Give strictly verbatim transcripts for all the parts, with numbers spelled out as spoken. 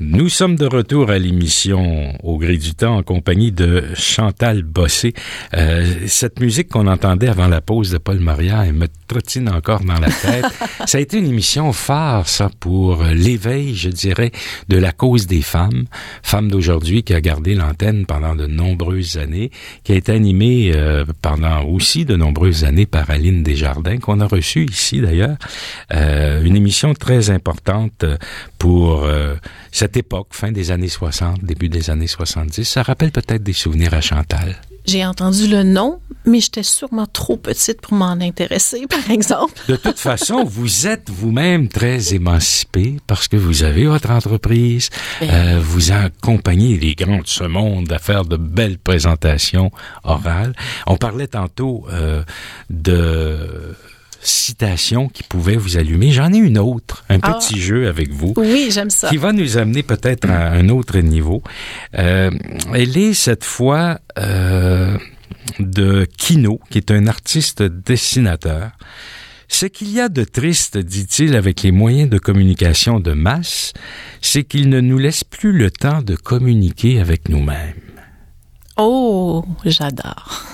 Nous sommes de retour à l'émission Au gré du temps en compagnie de Chantal Bossé. Euh, cette musique qu'on entendait avant la pause de Paul Maria, elle me trottine encore dans la tête. Ça a été une émission phare, ça, pour l'éveil, je dirais, de la cause des femmes. Femmes d'aujourd'hui qui a gardé l'antenne pendant de nombreuses années, qui a été animée euh, pendant aussi de nombreuses années par Aline Desjardins, qu'on a reçue ici d'ailleurs. Euh, une émission très importante pour euh, cette époque, fin des années soixante, début des années soixante-dix. Ça rappelle peut-être des souvenirs à Chantal. J'ai entendu le nom, mais j'étais sûrement trop petite pour m'en intéresser, par exemple. De toute façon, vous êtes vous-même très émancipée parce que vous avez votre entreprise, euh, vous accompagnez les grands de ce monde à faire de belles présentations orales. On parlait tantôt euh, de citation qui pouvait vous allumer. J'en ai une autre, un ah, petit jeu avec vous. Oui, j'aime ça. Qui va nous amener peut-être à un autre niveau. Euh, elle est cette fois euh, de Kino, qui est un artiste dessinateur. Ce qu'il y a de triste, dit-il, avec les moyens de communication de masse, c'est qu'ils ne nous laissent plus le temps de communiquer avec nous-mêmes. Oh, j'adore.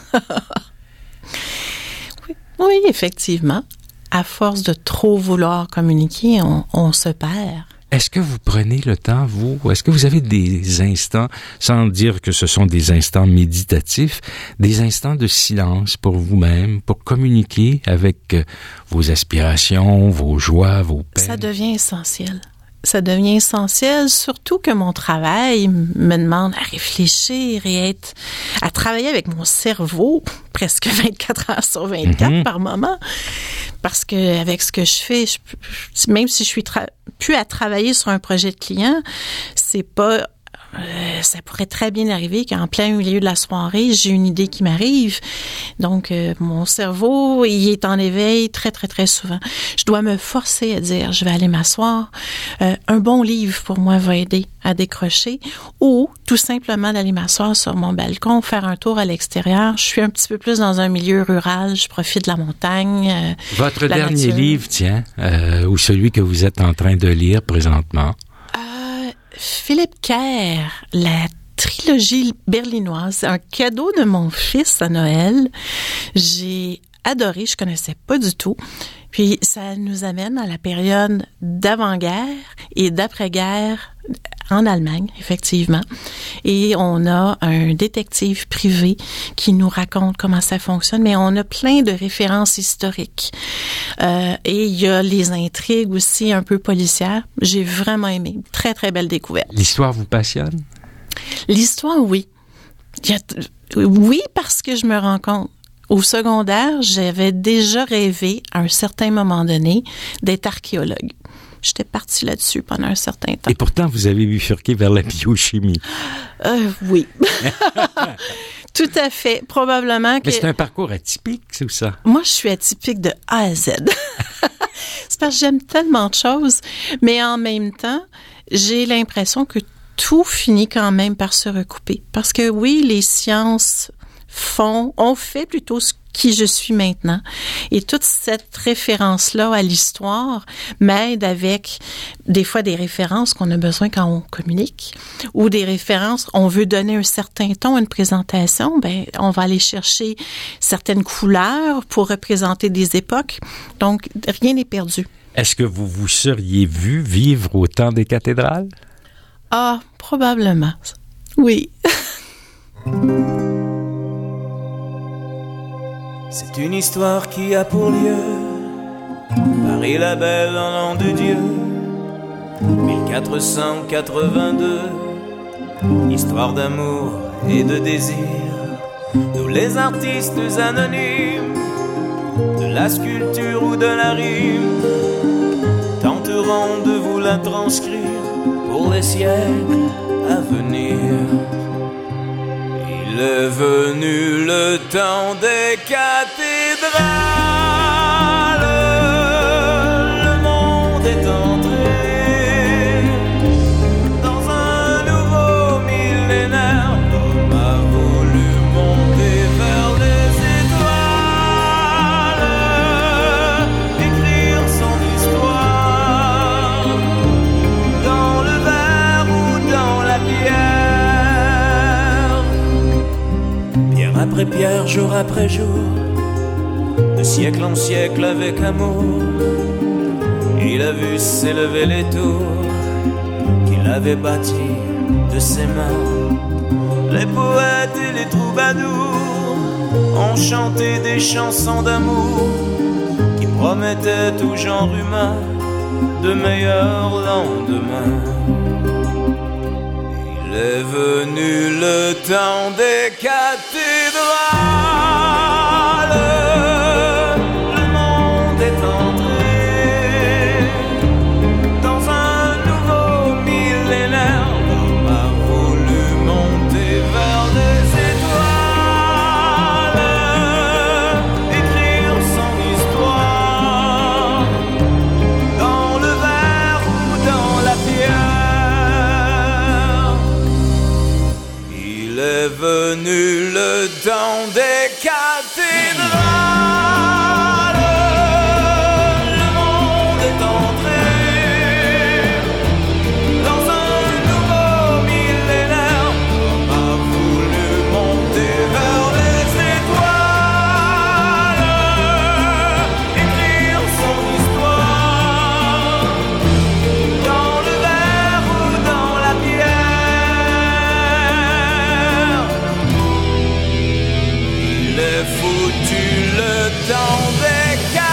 Oui, effectivement. À force de trop vouloir communiquer, on, on se perd. Est-ce que vous prenez le temps, vous, ou est-ce que vous avez des instants, sans dire que ce sont des instants méditatifs, des instants de silence pour vous-même, pour communiquer avec vos aspirations, vos joies, vos peines? Ça devient essentiel. Ça devient essentiel, surtout que mon travail me demande à réfléchir et être, à travailler avec mon cerveau presque vingt-quatre heures sur vingt-quatre mm-hmm. par moment. Parce que avec ce que je fais, je, même si je suis tra- plus à travailler sur un projet de client, c'est pas... Euh, ça pourrait très bien arriver qu'en plein milieu de la soirée, j'ai une idée qui m'arrive. Donc, euh, mon cerveau, il est en éveil très, très, très souvent. Je dois me forcer à dire, je vais aller m'asseoir. Euh, un bon livre, pour moi, va aider à décrocher. Ou, tout simplement, d'aller m'asseoir sur mon balcon, faire un tour à l'extérieur. Je suis un petit peu plus dans un milieu rural. Je profite de la montagne. Euh, Votre la dernier nature. livre, tiens, euh, ou celui que vous êtes en train de lire présentement? Philippe Kerr, la trilogie berlinoise, un cadeau de mon fils à Noël. J'ai adoré, je connaissais pas du tout. Puis ça nous amène à la période d'avant-guerre et d'après-guerre en Allemagne, effectivement. Et on a un détective privé qui nous raconte comment ça fonctionne, mais on a plein de références historiques. Euh, et il y a les intrigues aussi un peu policières. J'ai vraiment aimé. Très, très belle découverte. L'histoire vous passionne? L'histoire, oui. Il y a, oui, parce que je me rends compte. Au secondaire, j'avais déjà rêvé, à un certain moment donné, d'être archéologue. J'étais partie là-dessus pendant un certain temps. Et pourtant, vous avez bifurqué vers la biochimie. Euh, oui. Tout à fait. Probablement que... Mais c'est un parcours atypique, c'est ça? Moi, je suis atypique de A à Z. C'est parce que j'aime tellement de choses. Mais en même temps, j'ai l'impression que tout finit quand même par se recouper. Parce que oui, les sciences font, ont fait plutôt ce qui je suis maintenant. Et toute cette référence-là à l'histoire m'aide avec des fois des références qu'on a besoin quand on communique ou des références, on veut donner un certain ton à une présentation, ben on va aller chercher certaines couleurs pour représenter des époques. Donc, rien n'est perdu. Est-ce que vous vous seriez vu vivre au temps des cathédrales? Ah, probablement. Oui. C'est une histoire qui a pour lieu Paris la belle en l'an de Dieu mille quatre cent quatre-vingt-deux. Histoire d'amour et de désir. Nous les artistes anonymes de la sculpture ou de la rime tenterons de vous la transcrire pour les siècles à venir. Il est venu le temps des cathédrales. Le monde est entré dans un nouveau millénaire. L'homme a voulu monter vers les étoiles, écrire son histoire dans le verre ou jour après jour, de siècle en siècle avec amour, il a vu s'élever les tours qu'il avait bâties de ses mains. Les poètes et les troubadours ont chanté des chansons d'amour qui promettaient au genre humain de meilleurs lendemains. Il est venu le temps des cathédrales, le monde est entré dans un nouveau millénaire. L'homme a voulu monter vers les étoiles, écrire son histoire dans le verre ou dans la pierre. Il est venu le temps des cathédrales, le monde est entré dans un nouveau millénaire. L'homme a voulu monter vers les étoiles, écrire son histoire dans le verre ou dans la pierre. Il est foutu le temps des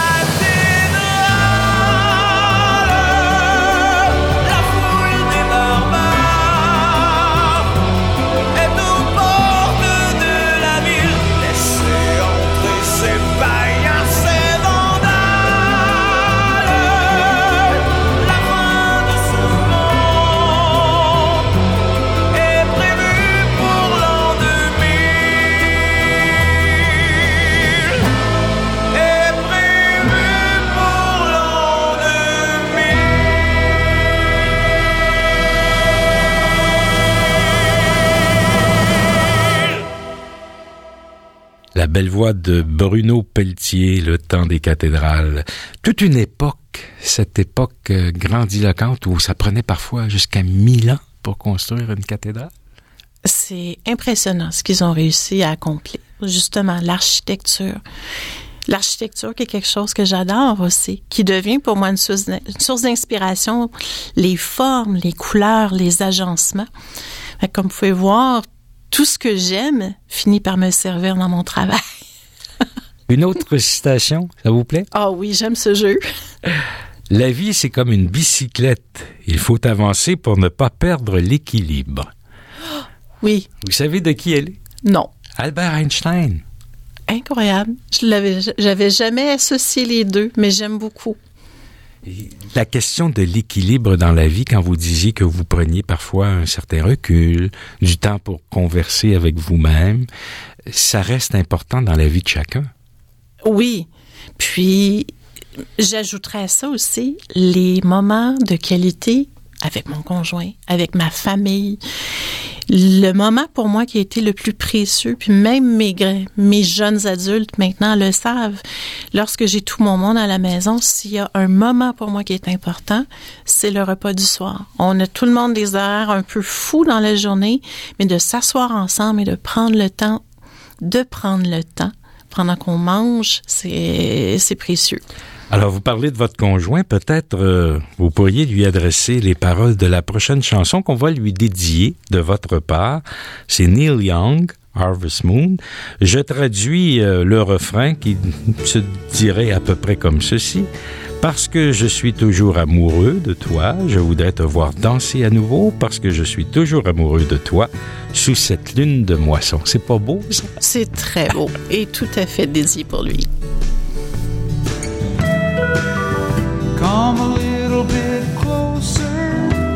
cathédrales. La foule des barbares est aux portes de la ville. Laissez entrer ces païens, ces vandales. La fin de ce monde est prévue pour l'an deux mille. Est prévue pour l'an deux mille. La belle voix de Bruno Pelletier, le temps des cathédrales. Toute une époque, cette époque euh, grandiloquente où ça prenait parfois jusqu'à mille ans pour construire une cathédrale. C'est impressionnant ce qu'ils ont réussi à accomplir. Justement, l'architecture. L'architecture qui est quelque chose que j'adore aussi, qui devient pour moi une source, une source d'inspiration. Les formes, les couleurs, les agencements. Fait que comme vous pouvez voir, tout ce que j'aime finit par me servir dans mon travail. Une autre citation, ça vous plaît? Ah oui, j'aime ce jeu. La vie, c'est comme une bicyclette. Il faut avancer pour ne pas perdre l'équilibre. Oui. Vous savez de qui elle est? Non. Albert Einstein. Incroyable. Je l'avais, j'avais jamais associé les deux, mais j'aime beaucoup. La question de l'équilibre dans la vie, quand vous disiez que vous preniez parfois un certain recul, du temps pour converser avec vous-même, ça reste important dans la vie de chacun. Oui. Puis, j'ajouterais à ça aussi les moments de qualité avec mon conjoint, avec ma famille. Le moment pour moi qui a été le plus précieux, puis même mes, mes jeunes adultes maintenant le savent, lorsque j'ai tout mon monde à la maison, s'il y a un moment pour moi qui est important, c'est le repas du soir. On a tout le monde des horaires un peu fous dans la journée, mais de s'asseoir ensemble et de prendre le temps, de prendre le temps pendant qu'on mange, c'est, c'est précieux. Alors, vous parlez de votre conjoint, peut-être euh, vous pourriez lui adresser les paroles de la prochaine chanson qu'on va lui dédier de votre part. C'est Neil Young, Harvest Moon. Je traduis euh, le refrain qui se dirait à peu près comme ceci. Parce que je suis toujours amoureux de toi, je voudrais te voir danser à nouveau parce que je suis toujours amoureux de toi sous cette lune de moisson. C'est pas beau, ça? C'est très beau et tout à fait dédié pour lui. Come a little bit closer,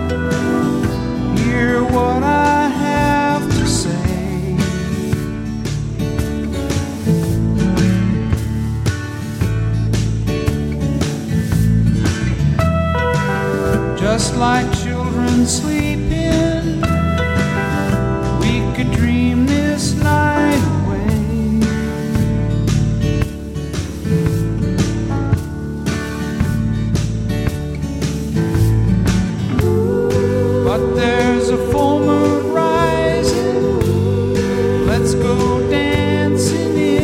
hear what I have to say. Just like children sleeping, we could dream this night away. But there's a full moon rising, let's go dancing in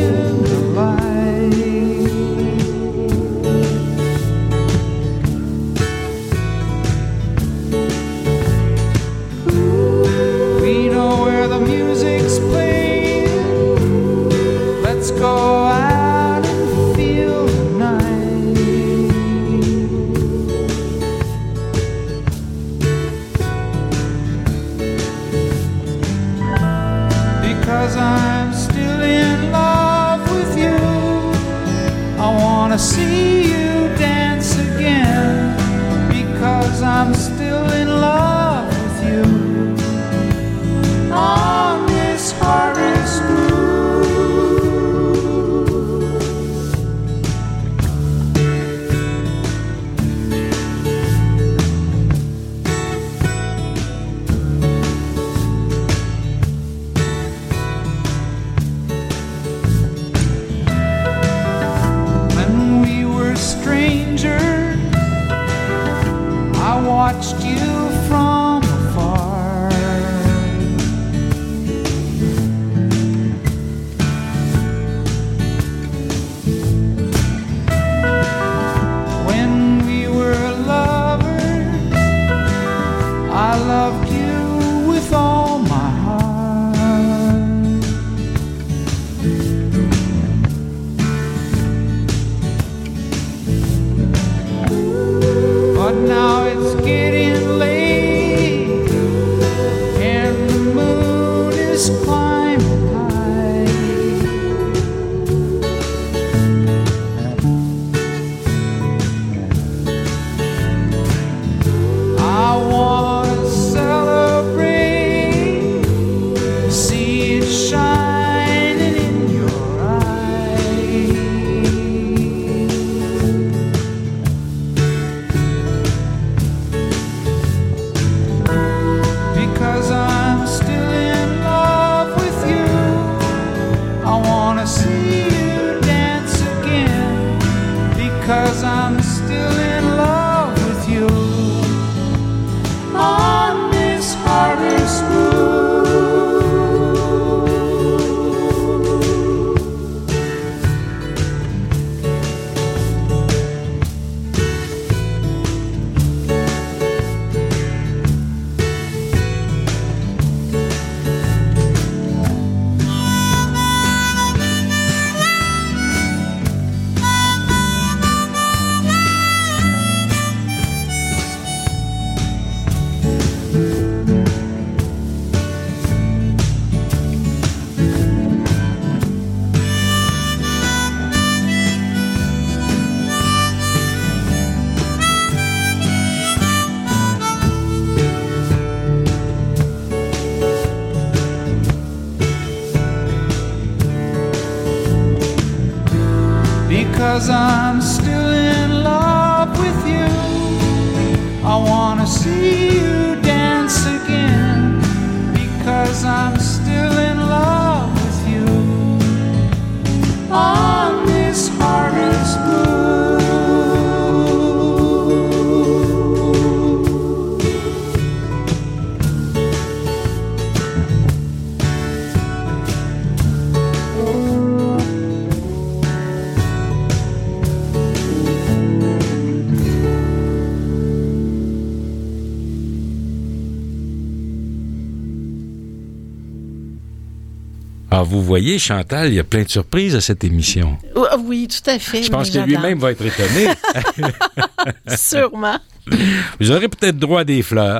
loved you with all my heart. But now it's getting late and the moon is climbing high. I want to celebrate, see it shining in your eyes. Because I'm still in love with you, I want to see you dance again. Because I'm still in love with you on this harvest moon. Because I'm still in love with you, I want to see you dance again. Because I'm still in love with you on this harvest moon. Alors, vous voyez, Chantal, il y a plein de surprises à cette émission. Oui, tout à fait. Je pense que lui-même va être étonné. Sûrement. Vous aurez peut-être droit à des fleurs.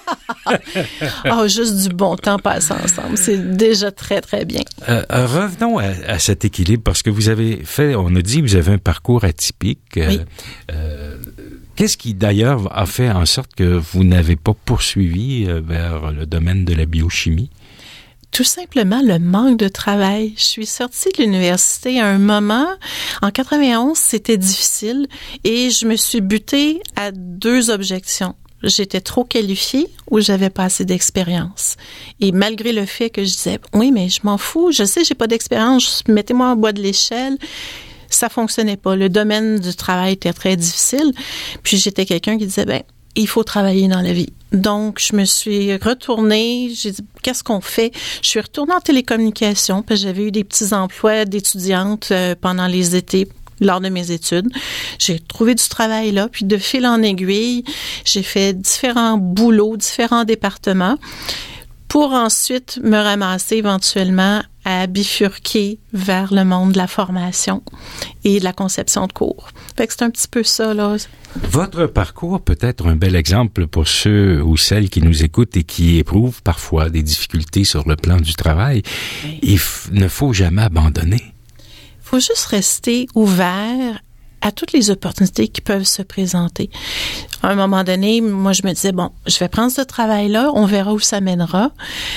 Oh, juste du bon temps passé ensemble. C'est déjà très, très bien. Euh, revenons à, à cet équilibre, parce que vous avez fait, on a dit que vous avez un parcours atypique. Oui. Euh, qu'est-ce qui, d'ailleurs, a fait en sorte que vous n'avez pas poursuivi euh, vers le domaine de la biochimie? Tout simplement le manque de travail. Je suis sortie de l'université à un moment, en quatre-vingt-onze, c'était difficile et je me suis butée à deux objections. J'étais trop qualifiée ou j'avais pas assez d'expérience. Et malgré le fait que je disais, oui, mais je m'en fous, je sais, j'ai pas d'expérience, mettez-moi en bas de l'échelle. Ça fonctionnait pas. Le domaine du travail était très difficile. Puis j'étais quelqu'un qui disait, ben, il faut travailler dans la vie. Donc, je me suis retournée, j'ai dit, qu'est-ce qu'on fait? Je suis retournée en télécommunication, parce que j'avais eu des petits emplois d'étudiante euh, pendant les étés, lors de mes études. J'ai trouvé du travail là, puis de fil en aiguille, j'ai fait différents boulots, différents départements, pour ensuite me ramasser éventuellement à bifurquer vers le monde de la formation et de la conception de cours. Fait que c'est un petit peu ça, là. Votre parcours peut être un bel exemple pour ceux ou celles qui nous écoutent et qui éprouvent parfois des difficultés sur le plan du travail. Oui. Il f- ne faut jamais abandonner. Il faut juste rester ouvert à toutes les opportunités qui peuvent se présenter. À un moment donné, moi, je me disais, bon, je vais prendre ce travail-là, on verra où ça mènera.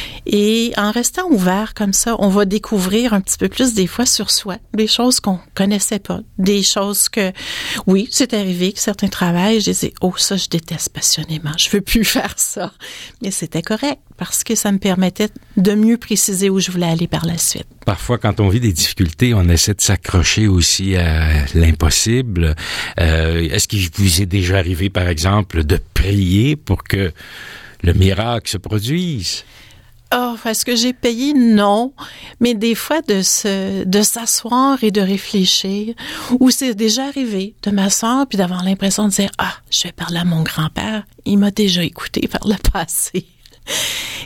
Et en restant ouvert comme ça, on va découvrir un petit peu plus des fois sur soi, des choses qu'on connaissait pas, des choses que, oui, c'est arrivé que certains travails, je disais, oh, ça, je déteste passionnément, je veux plus faire ça. Mais c'était correct parce que ça me permettait de mieux préciser où je voulais aller par la suite. Parfois, quand on vit des difficultés, on essaie de s'accrocher aussi à l'impossible. Euh, est-ce qu'il vous est déjà arrivé, par exemple, de prier pour que le miracle se produise? Oh, est-ce que j'ai payé? Non. Mais des fois, de se, de s'asseoir et de réfléchir, ou c'est déjà arrivé de m'asseoir puis d'avoir l'impression de dire, ah, je vais parler à mon grand-père. Il m'a déjà écouté par le passé.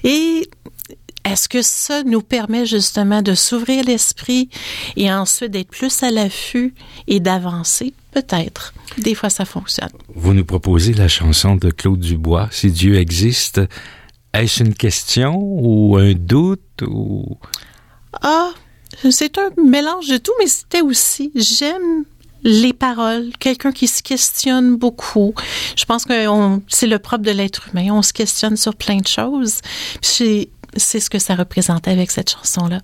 Et est-ce que ça nous permet justement de s'ouvrir l'esprit et ensuite d'être plus à l'affût et d'avancer? Peut-être. Des fois, ça fonctionne. Vous nous proposez la chanson de Claude Dubois, « Si Dieu existe ». Est-ce une question ou un doute ou... Ah, c'est un mélange de tout, mais c'était aussi, j'aime les paroles, quelqu'un qui se questionne beaucoup. Je pense que on, c'est le propre de l'être humain, on se questionne sur plein de choses. Puis c'est, c'est ce que ça représentait avec cette chanson-là.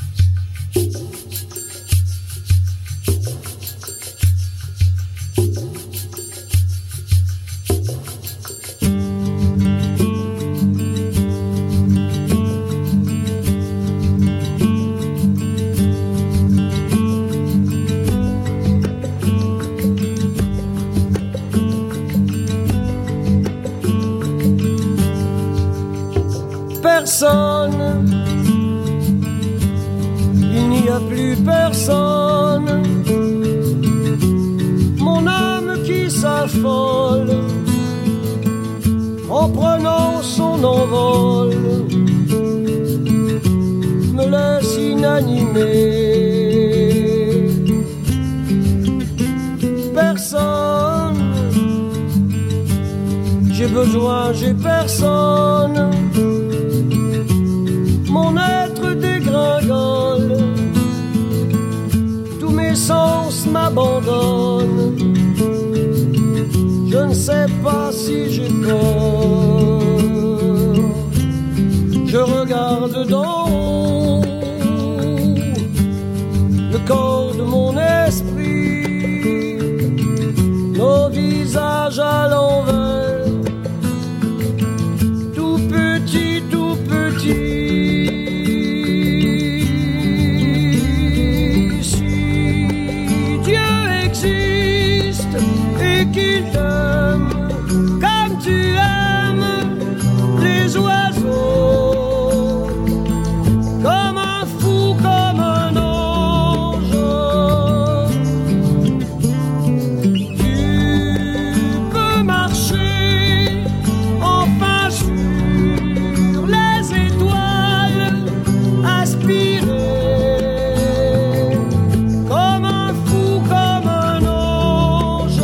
Personne, il n'y a plus personne, mon âme qui s'affole en prenant son envol me laisse inanimé. Personne, j'ai besoin, j'ai personne. Mon être dégringole, tous mes sens m'abandonnent. Je ne sais pas si j'ai peur. Je regarde d'en haut le corps de mon esprit, nos visages à l'envers, tout petit, tout petit. Qu'il t'aime comme tu aimes les oiseaux, comme un fou, comme un ange. Tu peux marcher enfin sur les étoiles, aspirer comme un fou, comme un ange.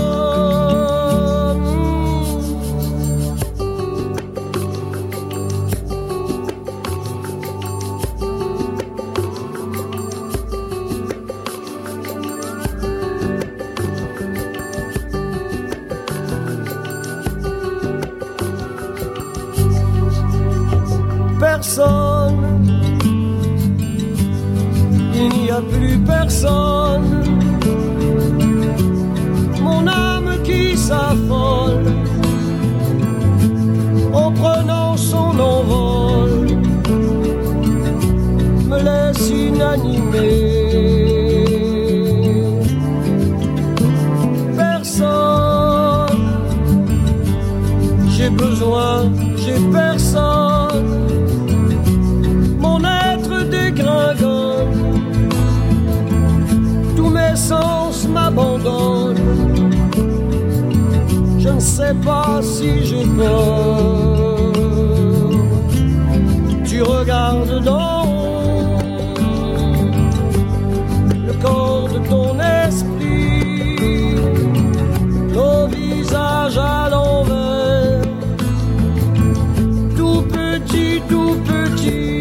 Personne, il n'y a plus personne, mon âme qui s'affole en prenant son envol me laisse inanimé. Personne, j'ai besoin, j'ai personne. Mon être dégringole, tous mes sens m'abandonnent. Je ne sais pas si j'ai peur. Tu regardes d'en haut le corps de ton esprit, nos visages à l'envers, tout petit, tout petit.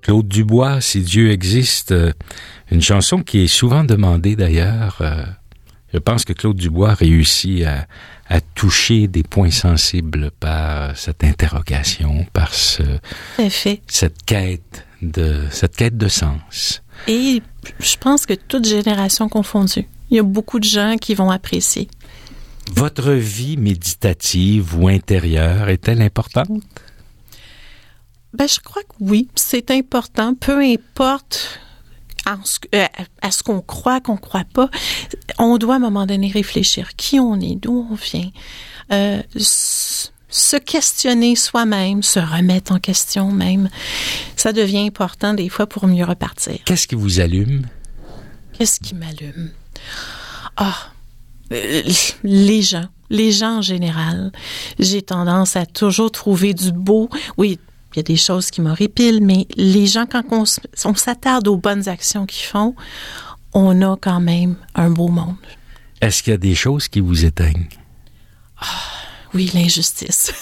Claude Dubois, Si Dieu existe, euh, une chanson qui est souvent demandée d'ailleurs. Euh, je pense que Claude Dubois réussit à, à toucher des points sensibles par cette interrogation, par ce, fait. cette quête de cette quête de sens. Et je pense que toute génération confondue, il y a beaucoup de gens qui vont apprécier. Votre vie méditative ou intérieure est-elle importante? Ben, je crois que oui, c'est important, peu importe à ce, euh, à ce qu'on croit, qu'on croit pas. On doit à un moment donné réfléchir qui on est, d'où on vient, euh, s- se questionner soi-même, se remettre en question même. Ça devient important des fois pour mieux repartir. Qu'est-ce qui vous allume? Qu'est-ce qui m'allume? Ah, euh, les gens, les gens en général. J'ai tendance à toujours trouver du beau. Oui, il y a des choses qui m'horripilent, mais les gens, quand on, s- on s'attarde aux bonnes actions qu'ils font, on a quand même un beau monde. Est-ce qu'il y a des choses qui vous éteignent? Oui, l'injustice.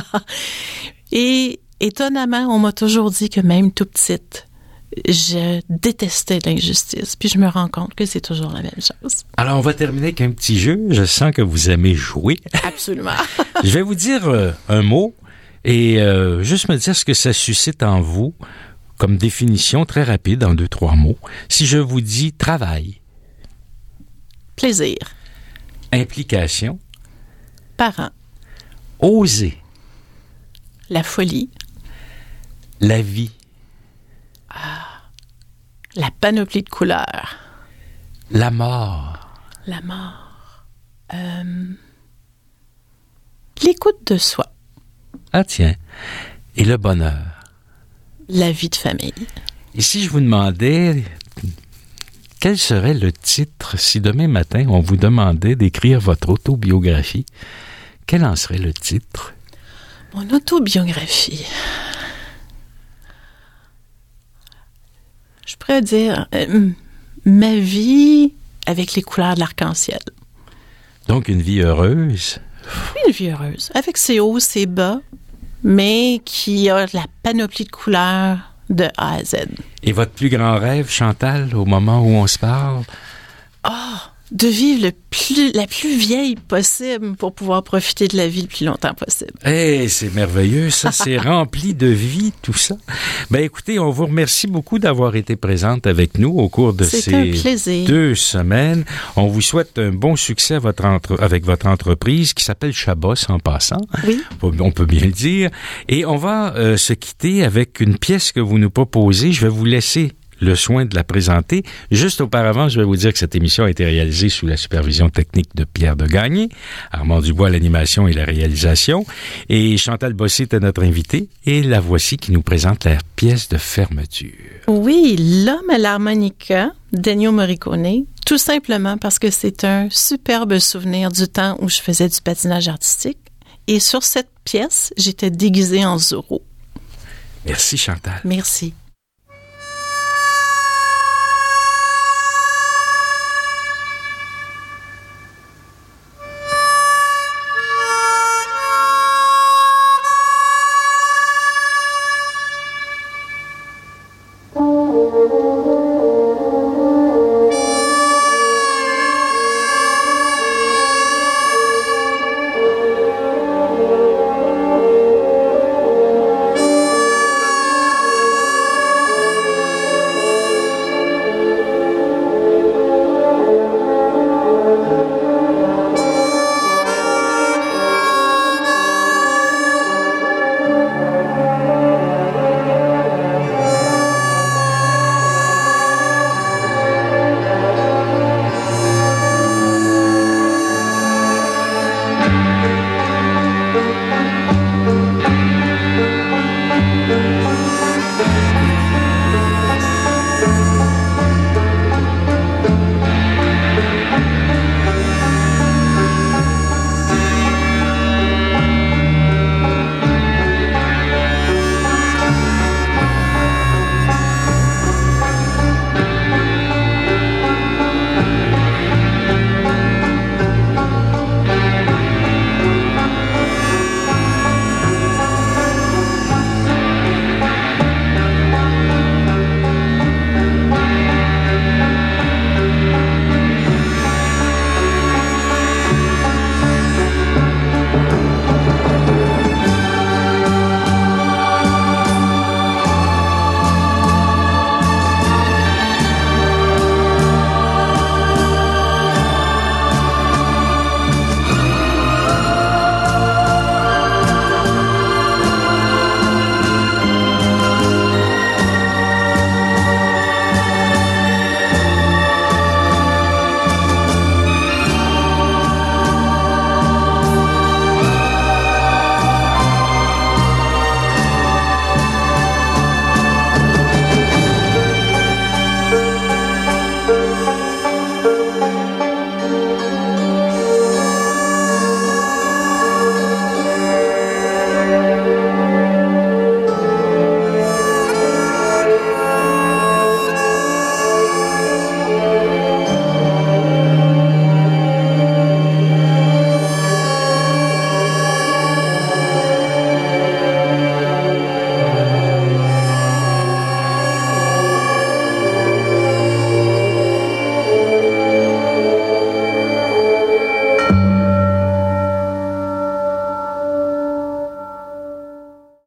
Et étonnamment, on m'a toujours dit que même tout petite, je détestais l'injustice. Puis je me rends compte que c'est toujours la même chose. Alors, on va terminer avec un petit jeu. Je sens que vous aimez jouer. Absolument. Je vais vous dire euh, un mot et euh, juste me dire ce que ça suscite en vous comme définition très rapide en deux, trois mots. Si je vous dis travail, Plaisir. implication, Parents. oser, La folie. la vie, La panoplie de couleurs. la mort, La mort. Euh, l'écoute de soi. ah tiens, et le bonheur. La vie de famille. Et si je vous demandais quel serait le titre si demain matin on vous demandait d'écrire votre autobiographie, quel en serait le titre? Mon autobiographie. Je pourrais dire euh, ma vie avec les couleurs de l'arc-en-ciel. Donc une vie heureuse. Une vie heureuse, avec ses hauts, ses bas, mais qui a la panoplie de couleurs de A à Z. Et votre plus grand rêve, Chantal, au moment où on se parle? Ah, de vivre le plus, la plus vieille possible pour pouvoir profiter de la vie le plus longtemps possible. Eh, c'est merveilleux, ça, c'est rempli de vie, tout ça. Ben, écoutez, on vous remercie beaucoup d'avoir été présente avec nous au cours de C'est un ces plaisir. deux semaines. On vous souhaite un bon succès à votre entre- avec votre entreprise qui s'appelle Chabos en passant. Oui. On peut bien le dire. Et on va euh, se quitter avec une pièce que vous nous proposez. Je vais vous laisser le soin de la présenter. Juste auparavant, je vais vous dire que cette émission a été réalisée sous la supervision technique de Pierre Degagné, Armand Dubois, l'animation et la réalisation, et Chantal Bossé était notre invitée, et la voici qui nous présente la pièce de fermeture. Oui, L'homme à l'harmonica d'Ennio Morricone, tout simplement parce que c'est un superbe souvenir du temps où je faisais du patinage artistique. Et sur cette pièce, j'étais déguisée en Zorro. Merci Chantal. Merci.